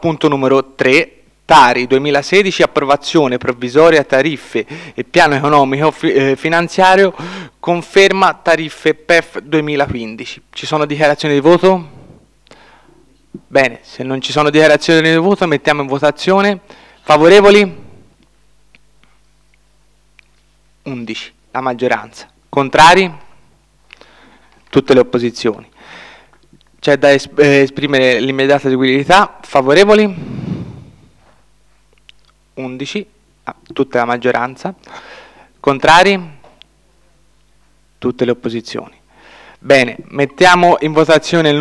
Punto numero 3. Tari 2016, approvazione provvisoria tariffe e piano economico finanziario, conferma tariffe PEF 2015. Ci sono dichiarazioni di voto? Bene, se non ci sono dichiarazioni di voto mettiamo in votazione. Favorevoli? 11, la maggioranza. Contrari? Tutte le opposizioni. C'è da esprimere l'immediata eseguibilità. Favorevoli? 11, tutta la maggioranza. Contrari? Tutte le opposizioni. Bene, mettiamo in votazione il